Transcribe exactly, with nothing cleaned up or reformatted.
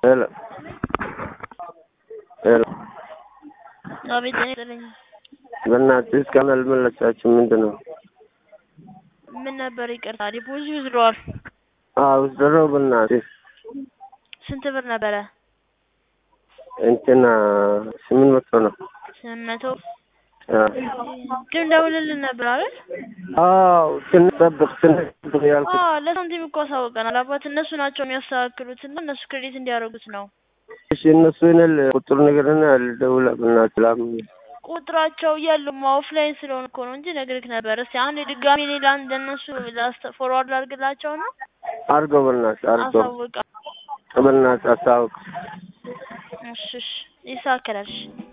ሄሎ ሄሎ አቤት እኔ ነኝ። በእናትህ እስካሁን አልመለሳችሁም ምንድን ነው? ምን ነበር? ይቅርታ ዲፖዚት ወስደዋል። አዎ ወስደው በእናትህ ስንት ብር ነበረ? እንትና ስምንት መቶ ነው። ስምንት መቶ ግን ደውልልን ነበር አይደል? አዎ ስንጠብቅ ስንጠብቅ ያልኩት አዎ ለሳንቲም እኮ አሳውቀናል። አባት እነሱ ናቸው የሚያስተካክሉት እና እነሱ ክሬዲት እንዲያደርጉት ነው። እሺ እነሱ ይነል ቁጥሩ ነገርና ልደውል በእናትህ ላም ቁጥራቸው የሉም ኦፍላይን ስለሆነ እኮ ነው እንጂ ነግሬህ ነበር። እስኪ አንዴ ድጋሚ እኔ ለአንድ እነሱ ፎርዋርድ አድርግላቸው ነው አድርገው በእናትህ አድርገው አሳውቃ በእናትህ አሳውቅ። እሺ እሺ ይሳከራል።